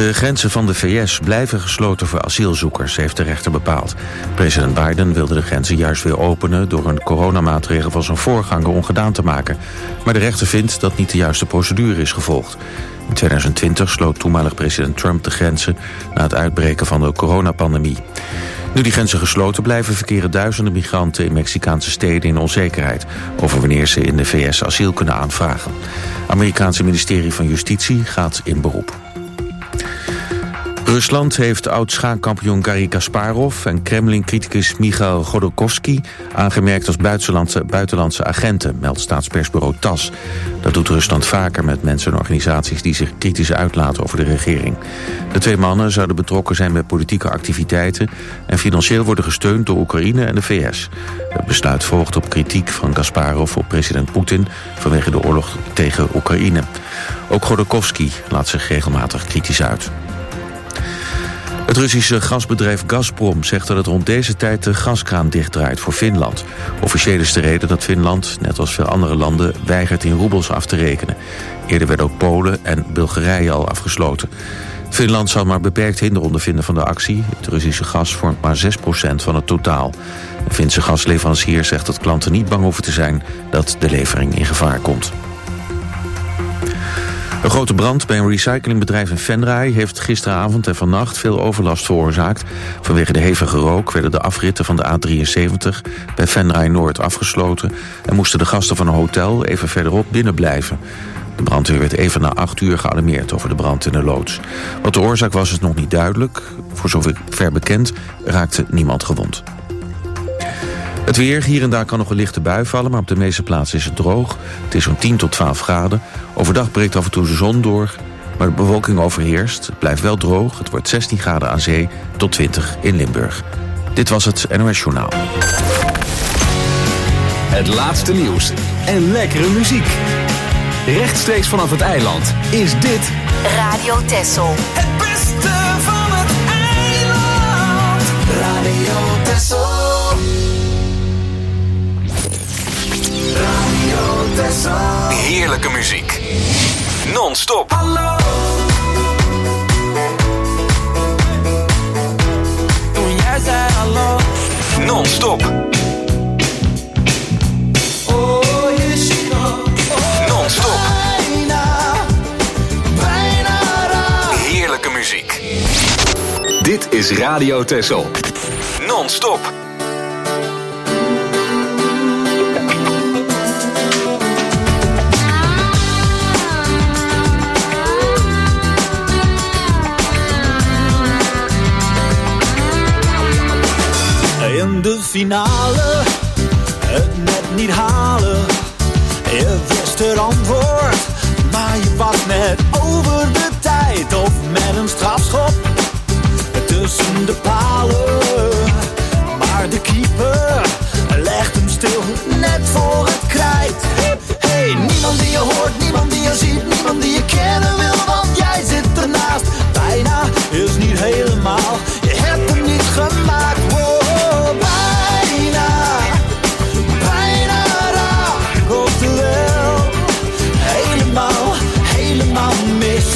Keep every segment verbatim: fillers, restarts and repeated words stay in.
De grenzen van de V S blijven gesloten voor asielzoekers, heeft de rechter bepaald. President Biden wilde de grenzen juist weer openen door een coronamaatregel van zijn voorganger ongedaan te maken. Maar de rechter vindt dat niet de juiste procedure is gevolgd. In tweeduizend twintig sloot toenmalig president Trump de grenzen na het uitbreken van de coronapandemie. Nu die grenzen gesloten blijven, verkeren duizenden migranten in Mexicaanse steden in onzekerheid over wanneer ze in de V S asiel kunnen aanvragen. Het Amerikaanse ministerie van Justitie gaat in beroep. Rusland heeft oud-schaakkampioen Garry Kasparov en Kremlin-criticus Michail Godorkovsky aangemerkt als buitenlandse, buitenlandse agenten, meldt staatspersbureau TASS. Dat doet Rusland vaker met mensen en organisaties die zich kritisch uitlaten over de regering. De twee mannen zouden betrokken zijn bij politieke activiteiten en financieel worden gesteund door Oekraïne en de V S. Het besluit volgt op kritiek van Kasparov op president Poetin vanwege de oorlog tegen Oekraïne. Ook Godorkovsky laat zich regelmatig kritisch uit. Het Russische gasbedrijf Gazprom zegt dat het rond deze tijd de gaskraan dichtdraait voor Finland. Officieel is de reden dat Finland, net als veel andere landen, weigert in roebels af te rekenen. Eerder werden ook Polen en Bulgarije al afgesloten. Finland zal maar beperkt hinder ondervinden van de actie. Het Russische gas vormt maar zes procent van het totaal. De Finse gasleverancier zegt dat klanten niet bang hoeven te zijn dat de levering in gevaar komt. Een grote brand bij een recyclingbedrijf in Venray heeft gisteravond en vannacht veel overlast veroorzaakt. Vanwege de hevige rook werden de afritten van de A drieënzeventig bij Venray Noord afgesloten en moesten de gasten van een hotel even verderop binnen blijven. De brandweer werd even na acht uur gealarmeerd over de brand in de loods. Wat de oorzaak was is nog niet duidelijk. Voor zover bekend raakte niemand gewond. Het weer, hier en daar kan nog een lichte bui vallen, maar op de meeste plaatsen is het droog. Het is zo'n tien tot twaalf graden. Overdag breekt af en toe de zon door, maar de bewolking overheerst. Het blijft wel droog, het wordt zestien graden aan zee tot twintig in Limburg. Dit was het N O S Journaal. Het laatste nieuws en lekkere muziek. Rechtstreeks vanaf het eiland is dit Radio Texel. Het beste van het eiland. Radio Texel. Radio Texel. heerlijke muziek. Non-stop. Hallo. Toen jij zei hallo. Non-stop. Oh, hier she comes. Oh, Non-stop. bijna, bijna raar. Heerlijke muziek. Dit is Radio Texel. Non-stop. In de finale, het net niet halen. Je wist het antwoord, maar je was net over de tijd. Of met een strafschop tussen de palen. Maar de keeper legt hem stil, net voor het krijt. Hey, niemand die je hoort, niemand die je ziet, niemand die je kennen wil, want jij zit ernaast. Bijna is niet helemaal, je hebt hem niet gemaakt. Wow. Bijna, bijna raak, oftewel helemaal, helemaal mis.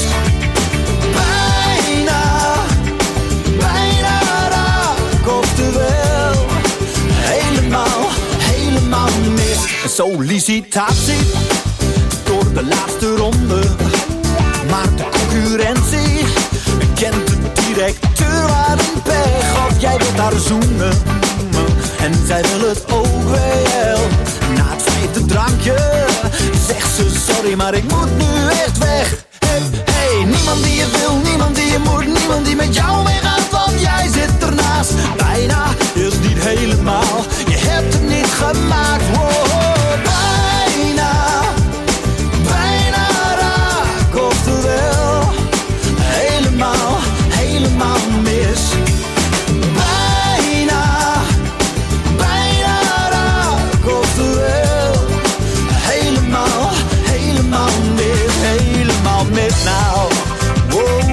Bijna, bijna raak, oftewel helemaal, helemaal mis. Sollicitatie door de laatste ronde, maar de concurrentie kent de directeur waar een pech. Of jij wilt haar zoenen en zij wil het ook wel. Na het vijfde drankje zegt ze sorry, maar ik moet nu echt weg. Hey, hey, niemand die je wil, niemand die je moet, niemand die met jou meegaat, want jij zit ernaast. Bijna is niet helemaal, je hebt het niet gemaakt. Wow, bijna, bijna raak, oftewel helemaal, helemaal mis. Bijna, bijna raak, oftewel helemaal, helemaal mis, helemaal mis nou. Wow,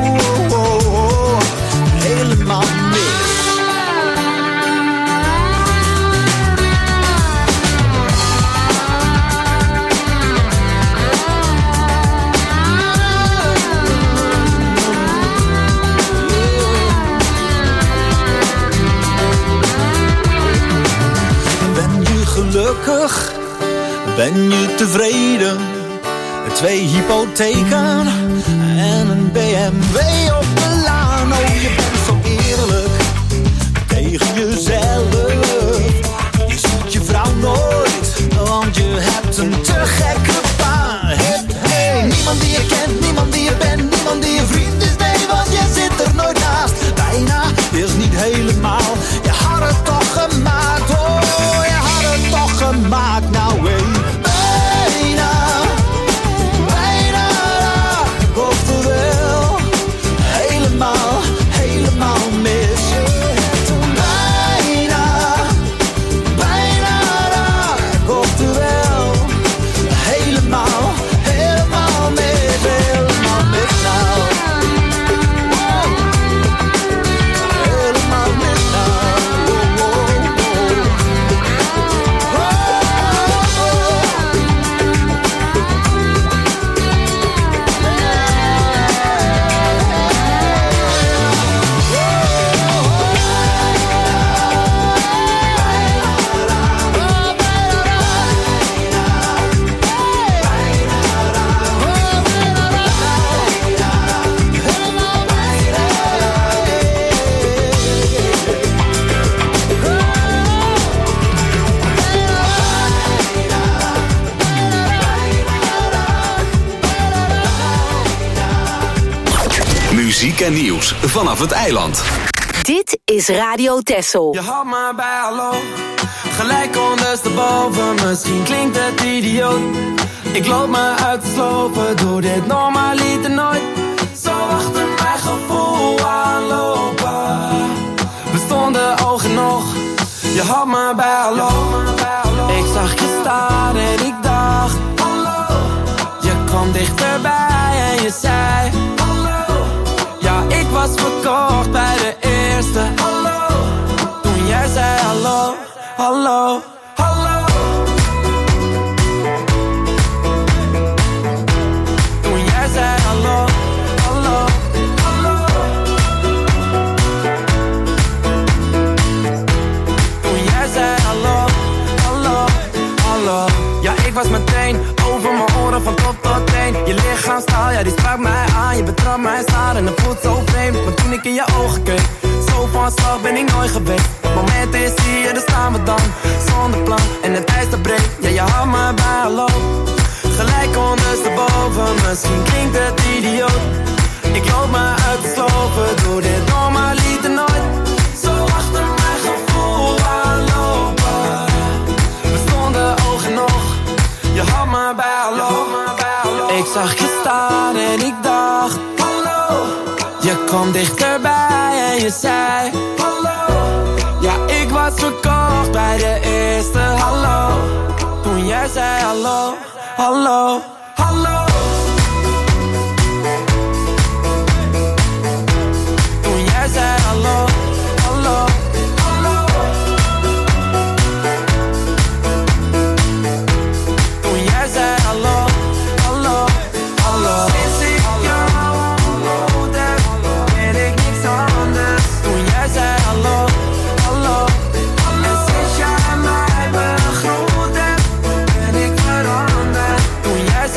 terug. Ben je tevreden? Twee hypotheken en een B M W op de laan. Oh, je bent zo eerlijk tegen jezelf. Je ziet je vrouw nooit, want je hebt een te gekke baan. Hey, hey, niemand die je kent, niemand die je bent, niemand die je vriend is. Nee, want je zit er nooit naast. Bijna is niet helemaal. Je had het toch gemaakt, oh, je had het toch gemaakt. Nou, hey, bijna. Oftewel, helemaal, helemaal mis. Bijna, bijna raak. Oftewel, helemaal, helemaal mis. Helemaal mis nou. Helemaal mis nou. Oh, oh, oh. Muziek en nieuws vanaf het eiland. Dit is Radio Texel. Je had me bij hallo, gelijk ondersteboven. Misschien klinkt het idioot. Ik loop me uit te slopen, doe dit normaliter nooit. Zo achter mijn gevoel aanlopen. We stonden oog in oog, je had me bij hallo. Ik zag je staan en ik dacht hallo. Je kwam dichterbij en je zei hallo. Ja, ik was verkocht bij de eerste hallo. Toen jij zei hallo, hallo, hallo. Toen jij zei hallo, hallo, hallo. Toen jij zei hallo, hallo, hallo. Ja, ik was meteen over mijn oren van top tot teen. Je lichaamstaal, ja die sprak mij aan. Je betrapt mij zwaar en het voelt zo vreemd. Maar toen ik in je ogen keek, zo van slag ben ik nooit geweest. Het moment is hier, daar staan we dan. Zonder plan en het ijs dat breekt. Ja, je had me bij hallo. Gelijk ondersteboven, misschien klinkt het idioot. Ik loop me uit te slopen, doe dit normaliter nooit. Zo achter mijn gevoel aanlopen. We stonden oog in oog, je had me bij hallo. Ik zag je staan en ik dacht hallo. Je kwam dichterbij en je zei hallo. Ja, ik was verkocht bij de eerste hallo. Toen jij zei hallo, hallo, hallo. Toen jij zei hallo, hallo, hallo. Toen jij zei hallo, hallo, hallo. Sinds ik jou ontmoet heb, ben ik niks anders. Toen jij zei hallo, hallo, hallo. En sinds jij mij begroet hebt, ben ik veranderd. Toen jij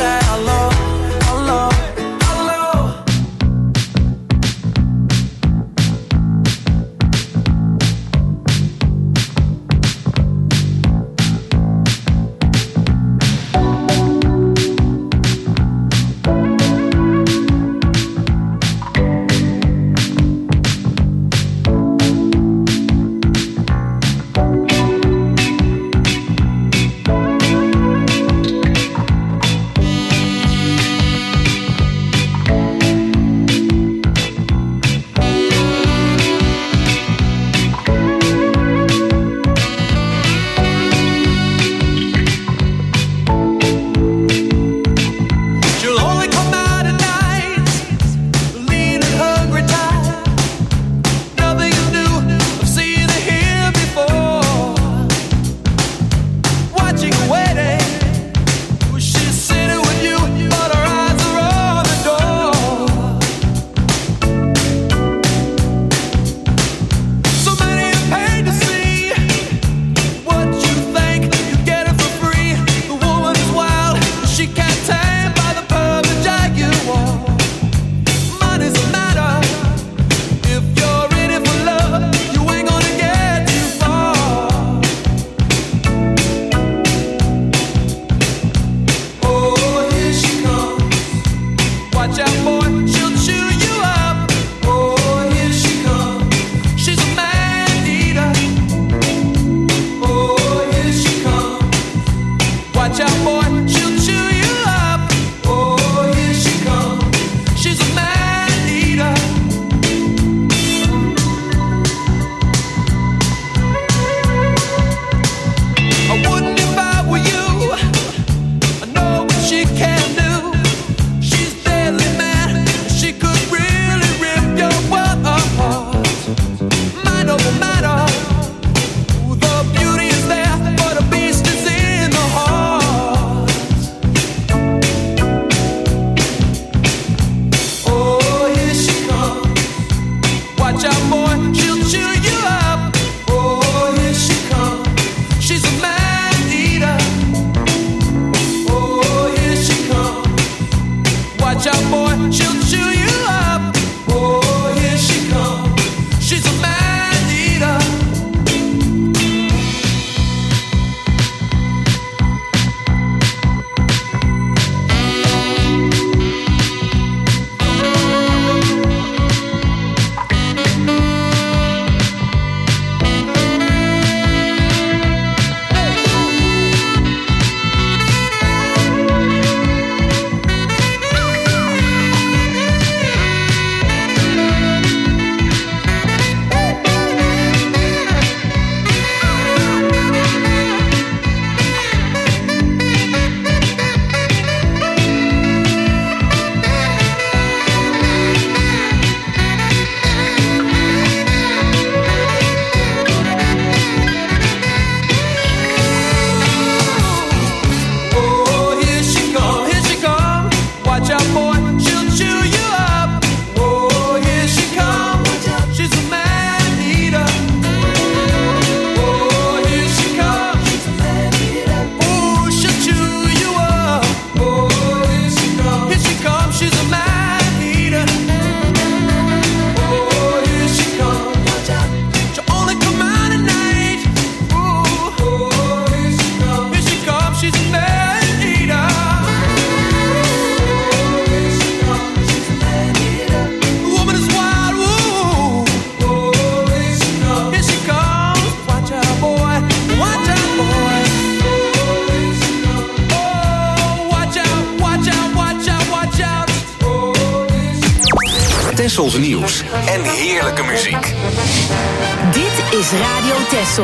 Tessels nieuws en heerlijke muziek. Dit is Radio Tessel.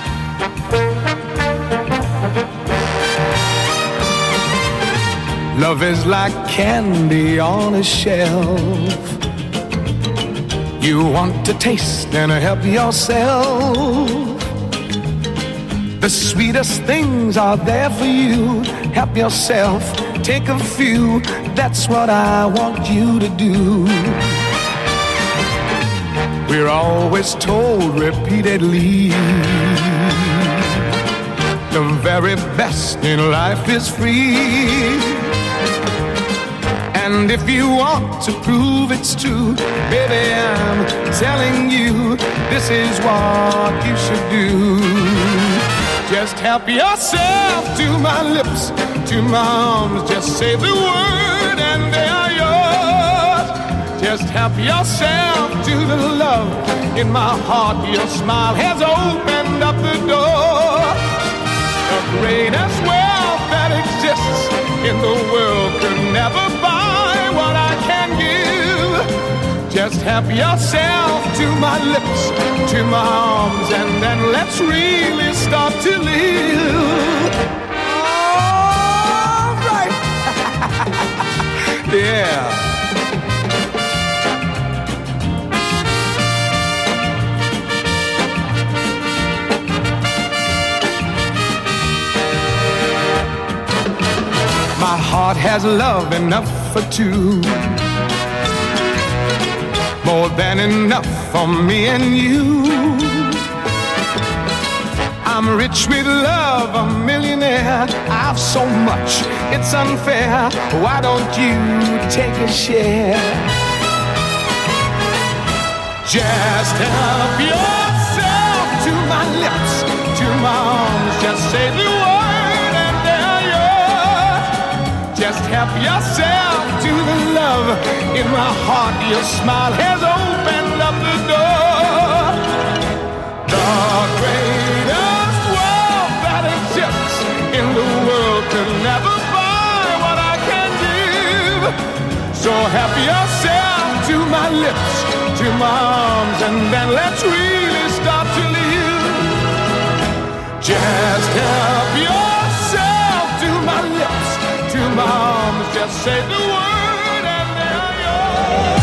Love is like candy on a shelf. You want to taste and help yourself. The sweetest things are there for you. Help yourself, take a few. That's what I want you to do. We're always told repeatedly, the very best in life is free. And if you want to prove it's true, baby, I'm telling you, this is what you should do. Just help yourself to my lips, to my arms. Just say the word and they are yours. Just help yourself to the love in my heart. Your smile has opened up the door. The greatest wealth that exists in the world could never buy what I can give. Just help yourself to my lips, to my arms, and then let's really start to live. All right. Yeah. My heart has love enough for two, more than enough for me and you. I'm rich with love, a millionaire. I've so much, it's unfair. Why don't you take a share? Just help yourself to my lips, to my arms. Just say the word and they're yours. Just help yourself to the love in my heart. Your smile has opened up the door. The greatest wealth that exists in the world could never buy what I can give. So help yourself to my lips, to my arms, and then let's really start to live. Just help yourself to my lips, to my arms. Just say the word and they're yours.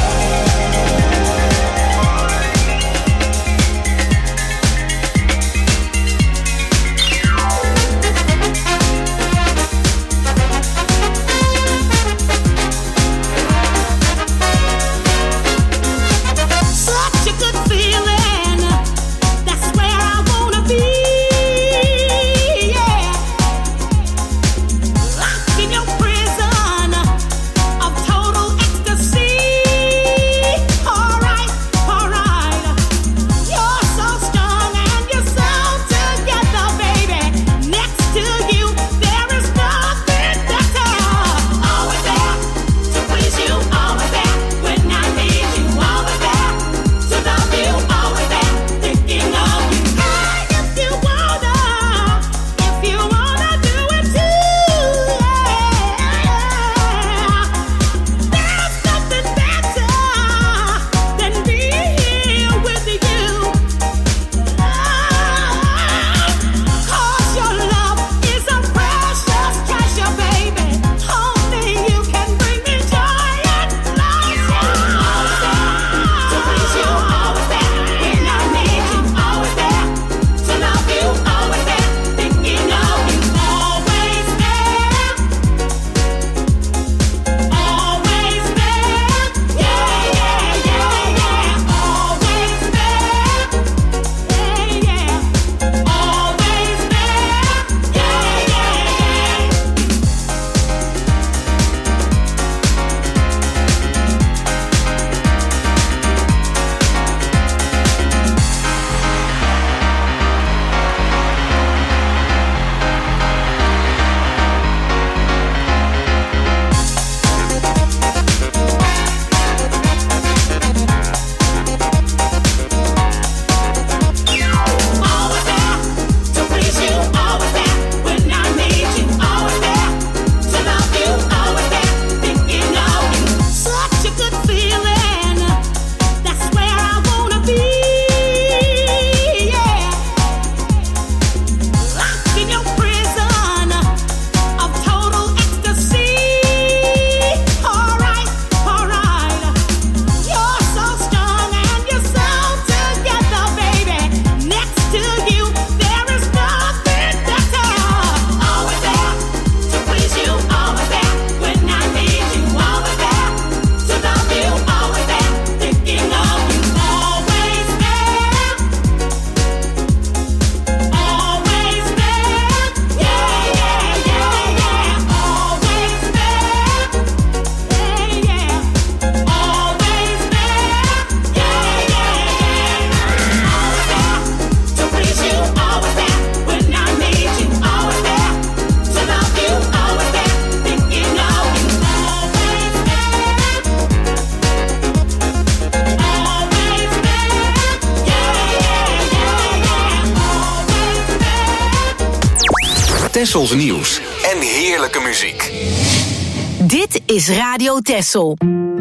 Tessels nieuws en heerlijke muziek. Dit is Radio Tessel.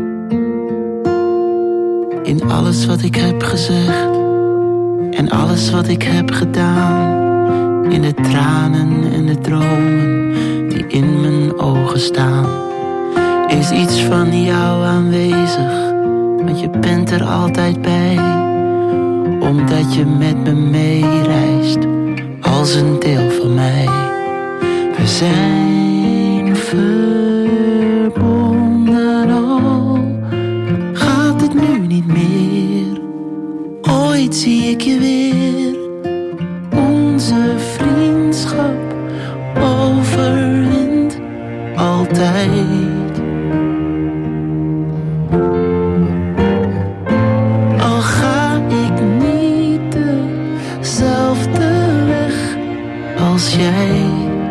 In alles wat ik heb gezegd en alles wat ik heb gedaan, in de tranen en de dromen die in mijn ogen staan, is iets van jou aanwezig, want je bent er altijd bij, omdat je met me meereist als een deel van mij. We zijn verbonden, al gaat het nu niet meer. Ooit zie ik je weer. Onze vriendschap overwint altijd. Al ga ik niet dezelfde weg als jij.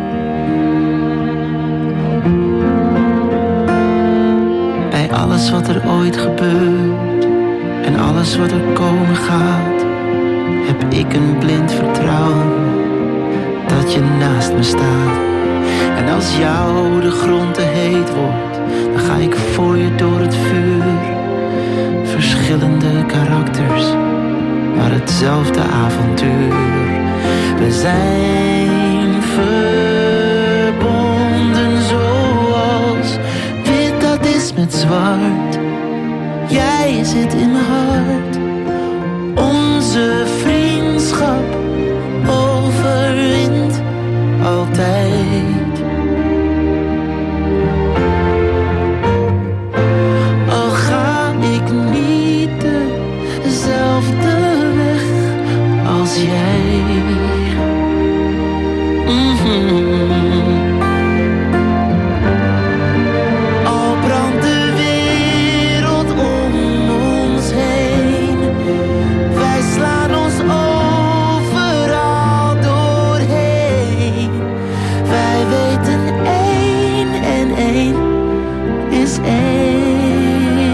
Bij alles wat er ooit gebeurt en alles wat er komen gaat, heb ik een blind vertrouwen dat je naast me staat. En als jou de grond te heet wordt, dan ga ik voor je door het vuur. Verschillende karakters, maar hetzelfde avontuur. We zijn verbonden zoals wit dat is met zwart. Jij zit in mijn hart. Onze vriendschap overwint altijd. Al ga ik niet dezelfde weg als jij. Mm-hmm. Al brandt de wereld om ons heen, wij slaan ons overal doorheen. Wij weten één en één is één.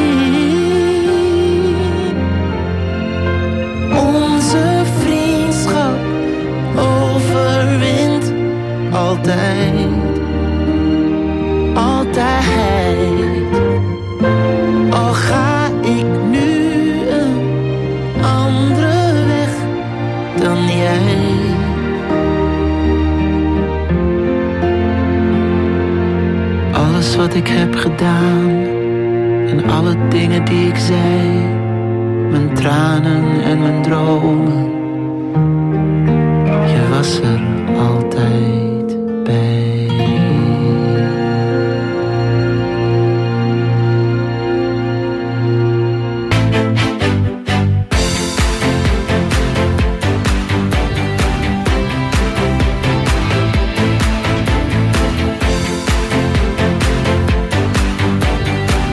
Onze vriendschap overwint altijd. Altijd. Al ga ik nu een andere weg dan jij. Alles wat ik heb gedaan en alle dingen die ik zei, mijn tranen en mijn dromen, je was er altijd bij.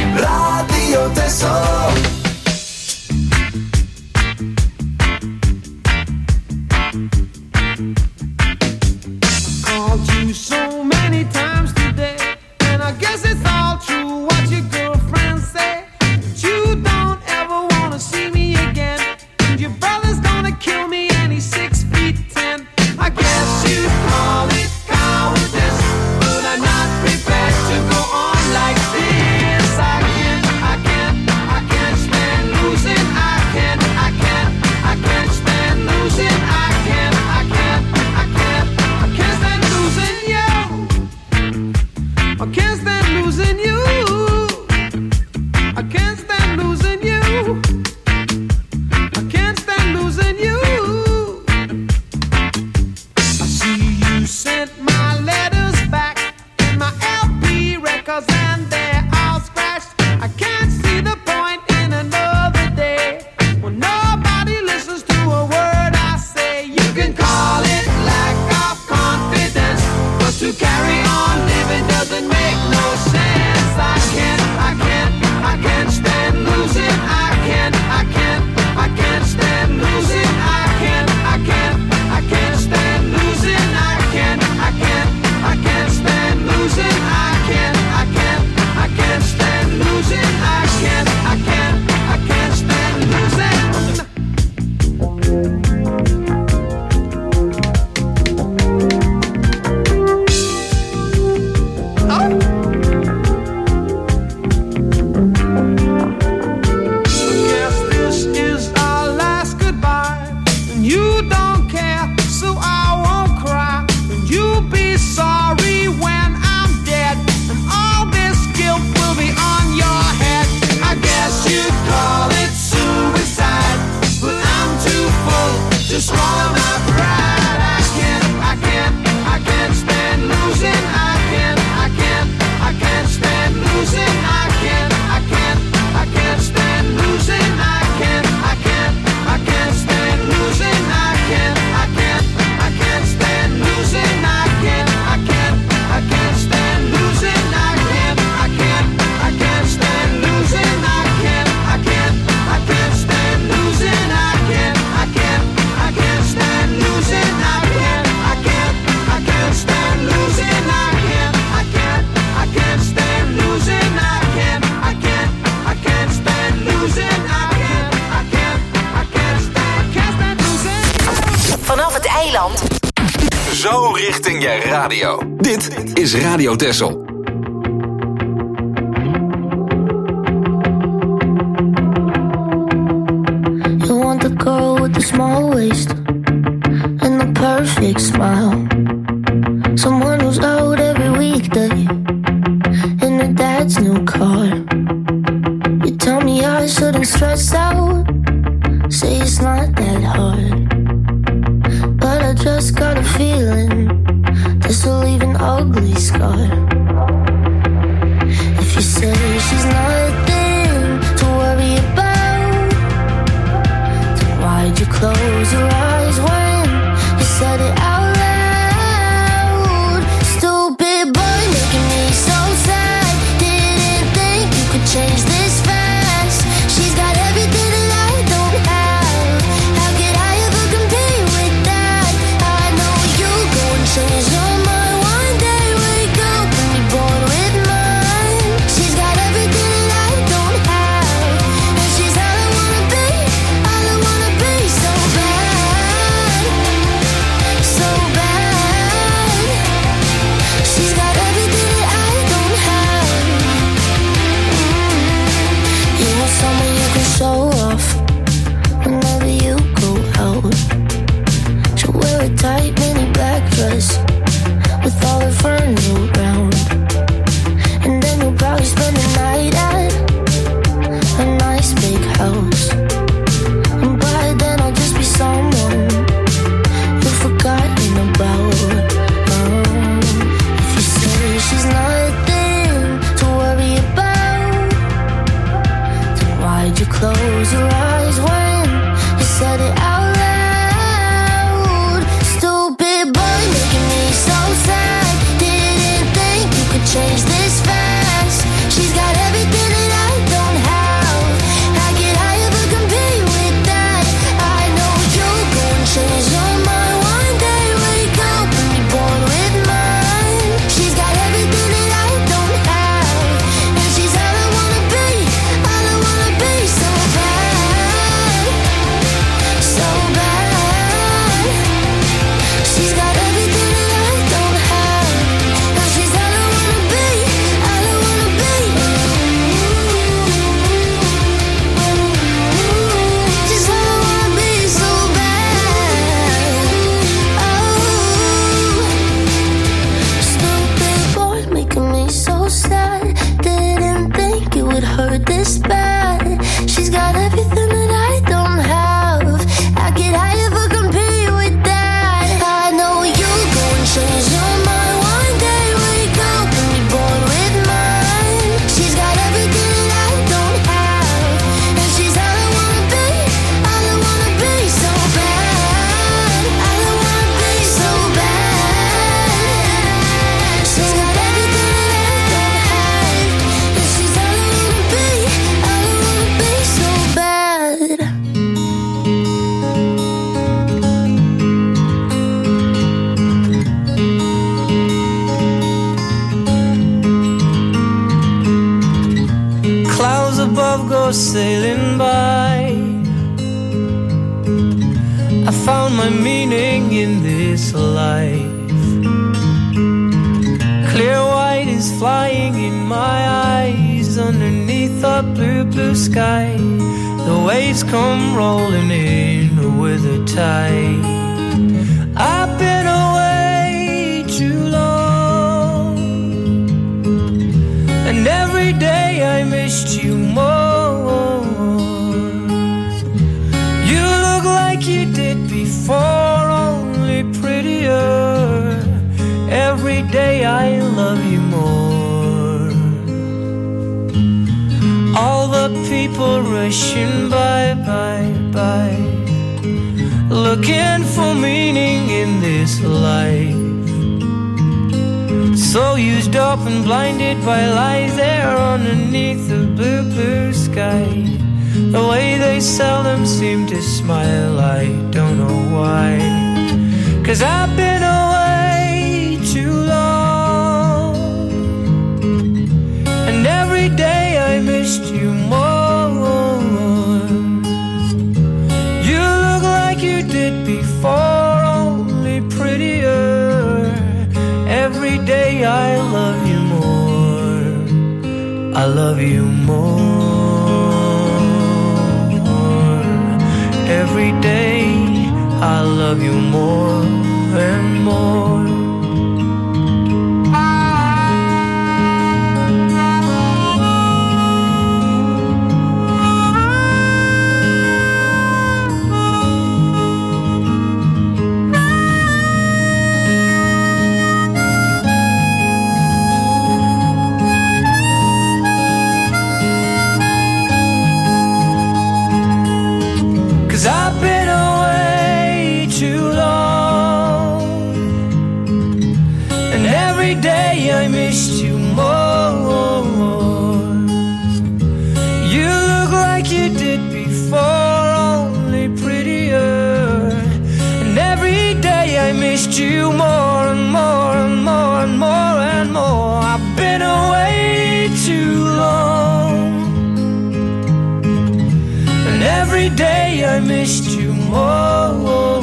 Radio Tessel. eiland. Zo richting je radio. Dit is Radio Texel. You want the girl with the small waist and the perfect smile. Someone who's out every weekday in her dad's new car. You tell me I shouldn't stress out, say it's not that hard. But I just got a feeling this will leave an ugly scar. If you say she's nothing to worry about, then why'd you close your eyes when you said it out loud? Stupid boy making me so sad. Didn't think you could change this fast. She's got everything that I don't have. How could I ever compete with that? I know you go and change your mind one day. Wake up and be born with mine. She's got everything that I don't have, and she's all I wanna be, all I wanna be. So bad, so bad. She's got everything that I don't have. Mm. You want someone you can show off whenever you go out. She'll wear a tight mini black dress with all her friends around, and then you'll probably spend the night at a nice big house. And by then I'll just be someone you've forgotten about. Um, if you say she's nothing to worry about, then why'd you close your eyes when you said it out loud? Stupid boy making me so sad. Didn't think you could change this fast. She's got everything that I don't have. How could I ever compete with that? I know you'll go and change your mind one day. Wake up and be born with mine. She's got everything that I don't have, and she's all I wanna be, all I wanna be. So bad, so bad. She's got everything that I don't have, and she's all I wanna be, all I wanna be. She's all I wanna be, so bad. Oh, stupid boy making me so sad. Didn't think it would hurt this bad. She's got everything that I don't have. How could I ever compete with that? I know you'll go and change your mind one day. Wake up and be born with mine. She's got everything that I don't have, and she's all I wanna be, all I wanna be. So bad, all I wanna be. So bad. She's got everything that I don't have, and she's all I wanna be, all I wanna be. So bad. Clouds above go sailing by. I found my meaning in this life. Clear white is flying in my eyes underneath the blue, blue sky. The waves come rolling in with a tide. I've been away too long, and every day I missed you more. You look like you did before, only prettier. Every day I love you more. All the people rushing by, by, by, looking for meaning in this life. So used up and blinded by lies there underneath the blue, blue sky. The way they seldom seem to smile, I don't know why. 'Cause I've been away too long, and every day I missed you more. You look like you did before, only Every day I love you more and more. I've been away too long, and every day I missed you more. You look like you did before, only prettier. And every day I missed you more and more and more and more and more. I've been away too long, and every day I missed you more.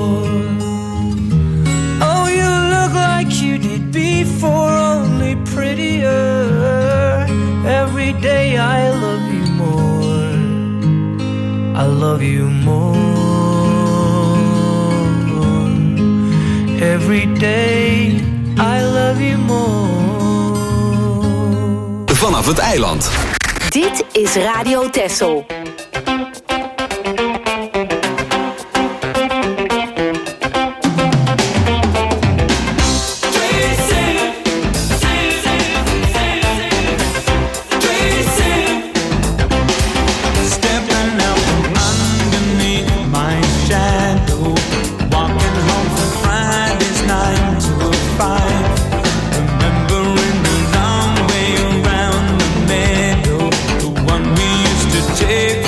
Oh, you look like you did before, only prettier. Every day I love you more. I love you more. Every day I love you more. Vanaf het eiland. Dit is Radio Texel. Take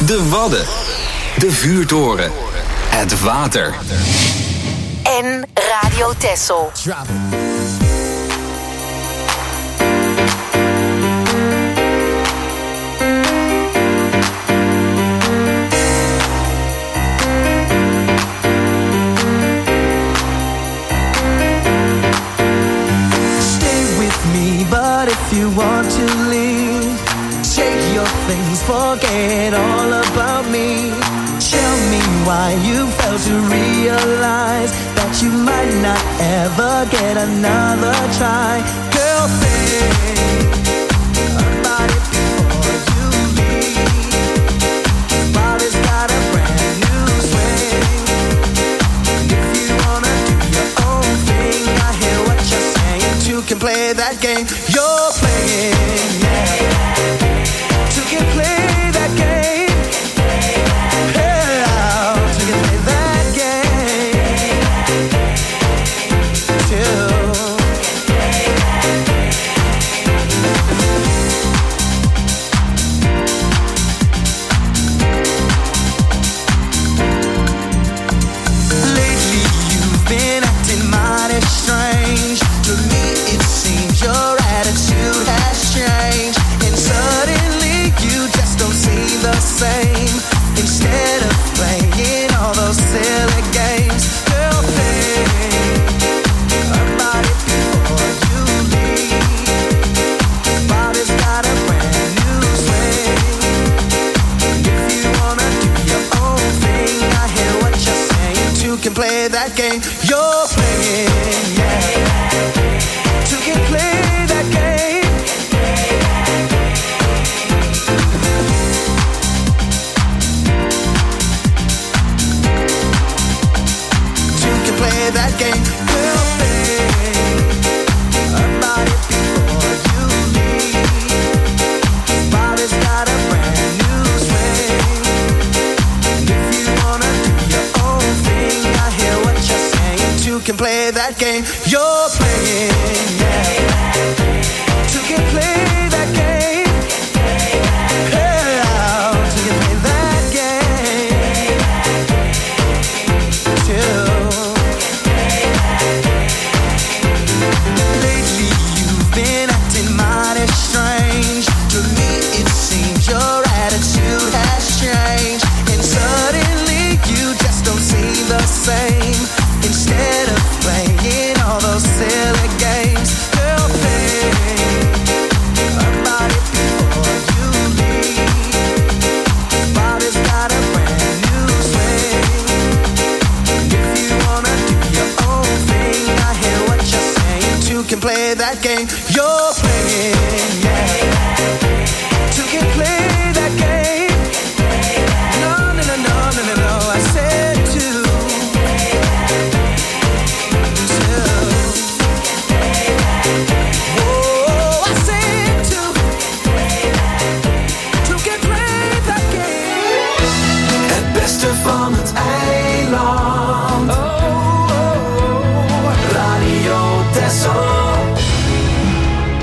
De Wadden. De vuurtoren. Het water. En Radio Texel. If you want to leave, take your things, forget all about me. Tell me why you failed to realize that you might not ever get another try. Girl, think about it before you leave. Body's got a brand new swing. If you wanna do your own thing, I hear what you're saying. Two can play that game. You're playing, yeah. Two can play that game. Yeah, two can play that game. Two. Lately you've been acting mighty strange. To me it seems your attitude has changed, and suddenly you just don't seem the same. Instead of playing all those silly games, girl, think about it before you leave. Body's got a brand new swing. If you wanna do your own thing, I hear what you're saying. Two can play that game. You're playing, yeah. Two can play that game. Two can play that game. Girl, think about it before you leave. Body's got a brand new swing. If you wanna do your own thing, I hear what you're saying. Two can play that game. You're playing, yeah. Two can play that game. Yeah, two can play that game. Two. Lately you've been acting mighty strange. To me it seems your attitude has changed, and suddenly you just don't seem the same. Instead of playing all those silly games, girl, think about it before you leave. Body's got a brand new swing. If you wanna do your own thing, I hear what you're saying. Two can play that game. You're playing, yeah. Two can play that game. No, no, no, no, no, no, no. I said two. Van het eiland. Oh, oh, oh. Radio Texel.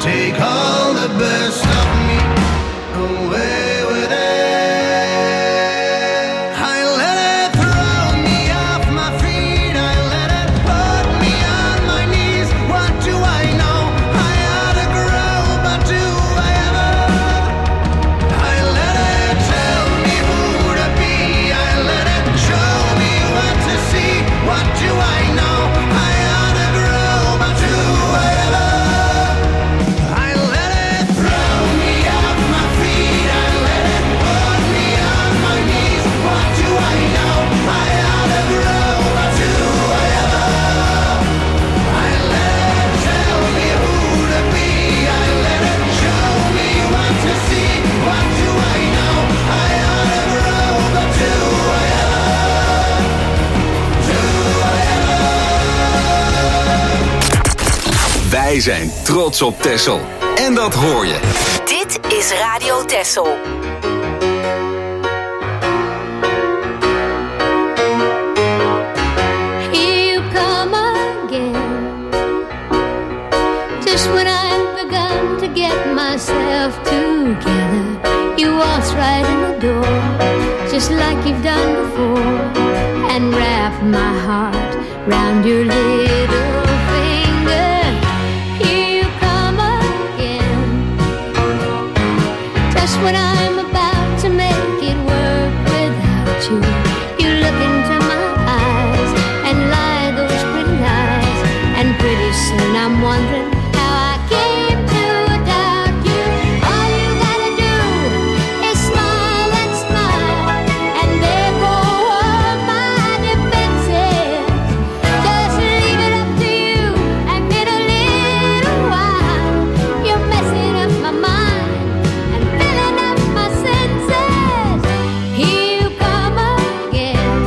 Take all the best of me away with it. I let it throw me off my feet. I let it put me on my knees. What do I know? I ought to grow, but do I ever? I let it tell me who to be. I let it show me what to see. What do I know? I ought to grow, but do I ever? I let it throw me off my feet. I let it put me on my knees. What do I know? I ought to grow, but do I ever? I let it tell me who to be. I let it show me what to see. What do I know? I ought to grow, but do I ever? Do I ever? Wij zijn trots op Texel. En dat hoor je. Dit is Radio Texel. Here you come again. Just when I've begun to get myself together, you waltz right in the door, just like you've done before, and wrap my heart round your little finger. Here you come again. Just when I'm about to make it work without you, you look into my eyes and lie those pretty lies, and pretty soon I'm wondering how I came to doubt you. All you gotta do is smile and smile, and there go all my defenses. Just leave it up to you, and in a little while you're messing up my mind and filling up my senses. Here you come again,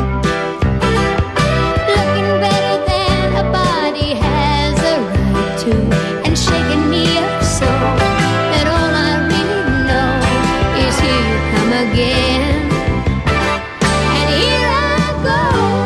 looking better than a body has a right to, and shaking me up so that all I really know is here you come again. And here I go.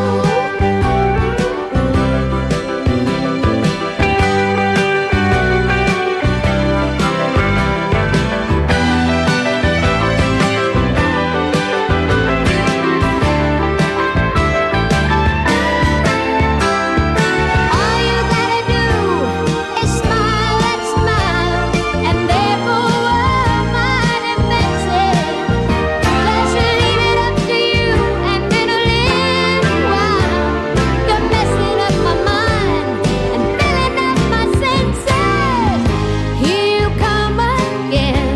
All you gotta do is smile and smile, and there go all my defenses. Just leave it up to you, and in a little while you're messing up my mind and filling up my senses. Here you come again,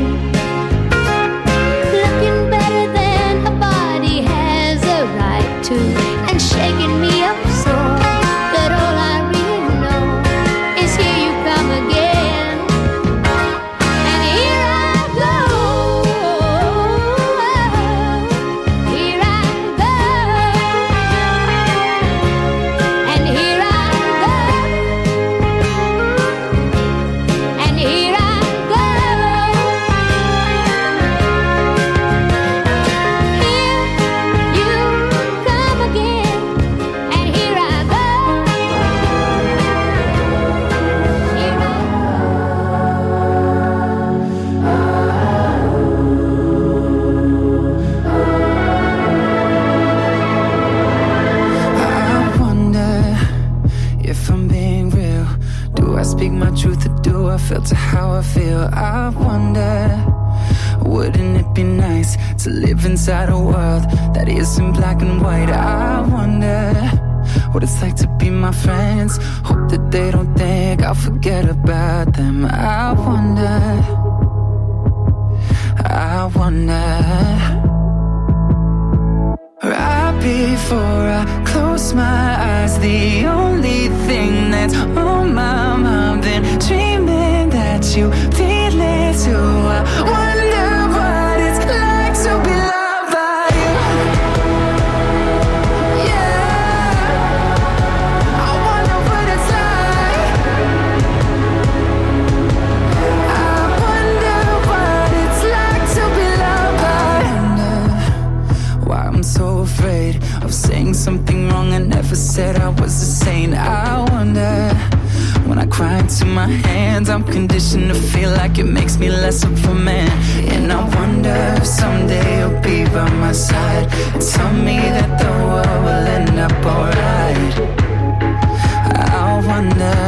looking better than a body has a right to, and shaking me up so that all I really know is here you come again. And here I go, here I go, and here I go, and here I go. Here you come again, and here I go. Here I I wonder if I'm being real. Do I speak my truth or do I filter how I feel? I wonder, wouldn't it be nice to live inside a world that isn't black and white? I wonder what it's like to be my friends. Hope that they don't think I'll forget about them. I wonder, I wonder. Right before I close my eyes, the only thing that's on my mind, been dreaming that you feel it too. I wonder what it's like to be loved by you. Yeah, I wonder what it's like. I wonder what it's like to be loved by you. Why I'm so afraid of saying something wrong. I never said I was a saint. I wonder when I cry into my my hands. I'm conditioned to feel like it makes me less of a man. And I wonder if someday you'll be by my side. Tell me that the world will end up alright. I wonder,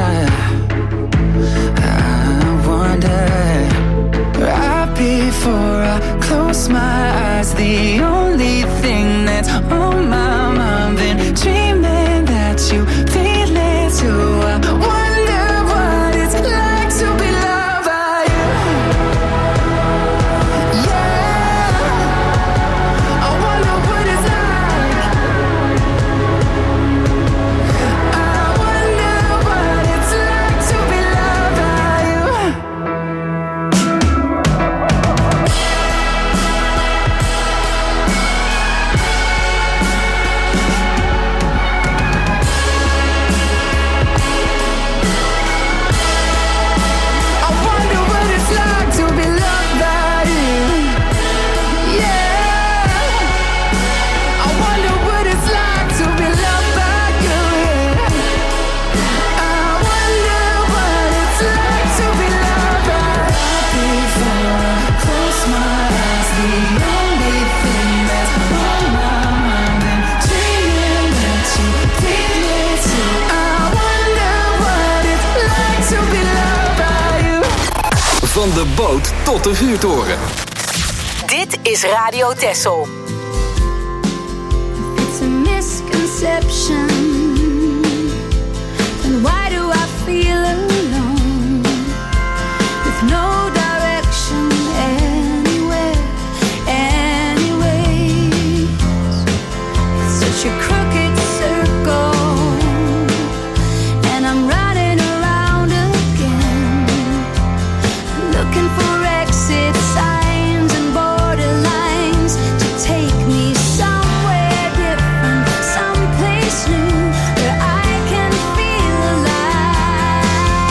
I wonder. Right before I close my eyes, the only thing that's on my mind, been dreaming that you feel it too. I wonder what it's like to be loved by you. Yeah, I wonder what it's like. I wonder what it's like to be loved by you. Van de boot tot de vuurtoren. Dit is Radio Texel. It's a misconception. Then why do I feel alone? With no direction anywhere, anyways. It's such a crooked circle, and I'm running around again, looking for exit signs and borderlines to take me somewhere different, someplace new where I can feel alive.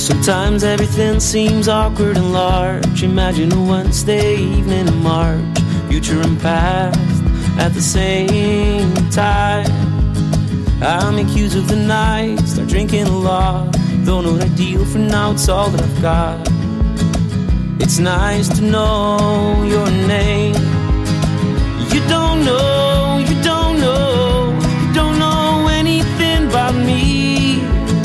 Sometimes everything seems awkward and large. Imagine a Wednesday evening in March, future and past at the same time. I make use of the night, start drinking a lot. Don't know what I deal for now, it's all that I've got. It's nice to know your name. You don't know, you don't know, you don't know anything about me.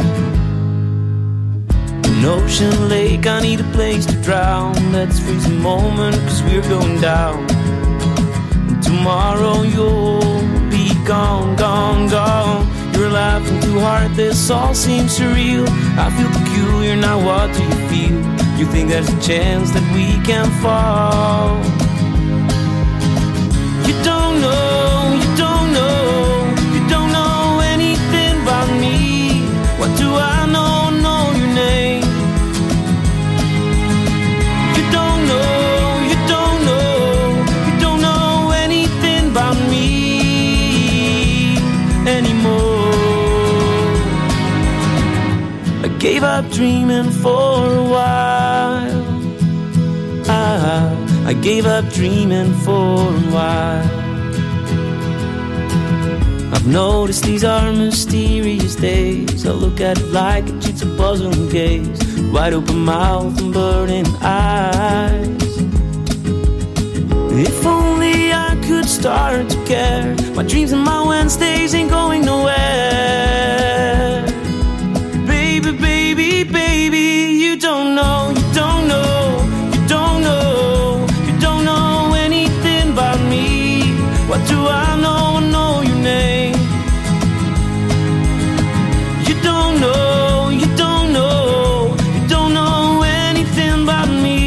An ocean lake, I need a place to drown. Let's freeze a moment, cause we're going down. And tomorrow you'll be gone, gone, gone. You're laughing too hard, this all seems surreal. I feel peculiar, now what do you feel? You think there's a chance that we can fall? You don't know, you don't know, you don't know anything about me. What do I know, know your name? You don't know, you don't know, you don't know anything about me anymore. I gave up dreaming for a while. I, I gave up dreaming for a while. I've noticed these are mysterious days. I look at it like a jigsaw puzzle and gaze. Wide open mouth and burning eyes. If only I could start to care. My dreams and my Wednesdays ain't going nowhere. Baby, baby, baby, you don't know, you don't know, you don't know, you don't know anything about me. What do I know, I know your name. You don't know, you don't know, you don't know anything about me.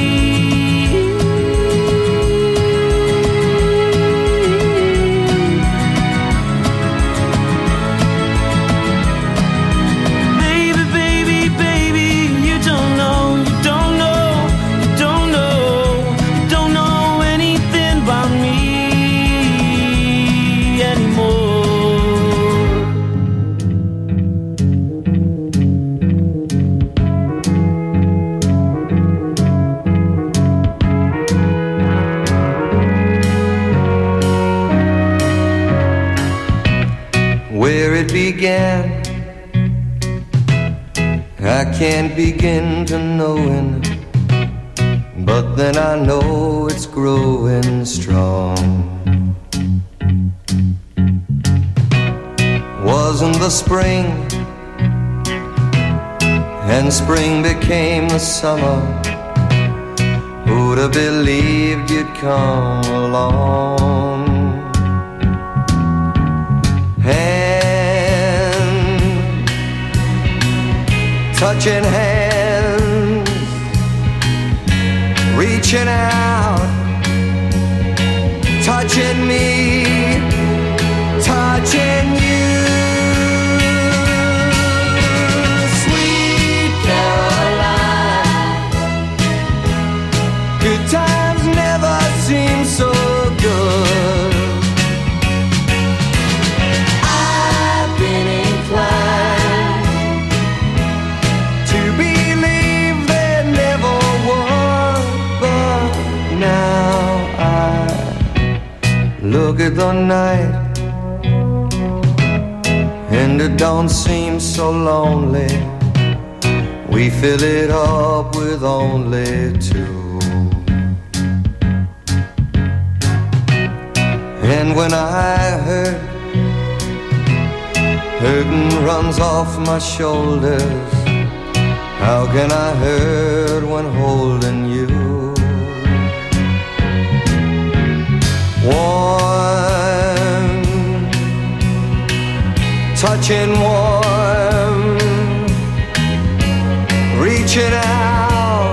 Began, I can't begin to knowing, but then I know it's growing strong. Wasn't the spring, and spring became the summer. Who'd have believed you'd come along? Touching hands, reaching out, touching me, touching you. Sweet Caroline, good times never seem so good. I've been inclined look at the night, and it don't seem so lonely. We fill it up with only two. And when I hurt, hurting runs off my shoulders. How can I hurt when holding you? Warm, touching warm, reaching out,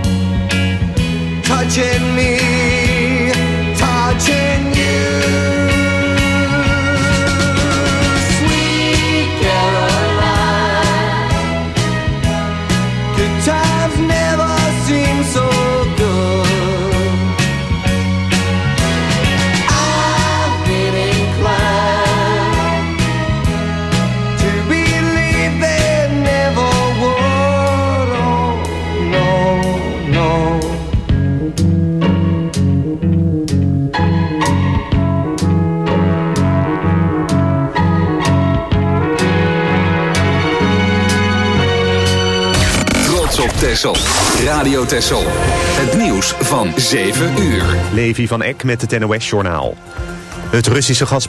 touching me, touching you. Sweet Caroline, good times never seem so good. Never was, Texel. Radio Texel. Het nieuws van zeven uur. Levi van Eck met het N O S-journaal. Het Russische gas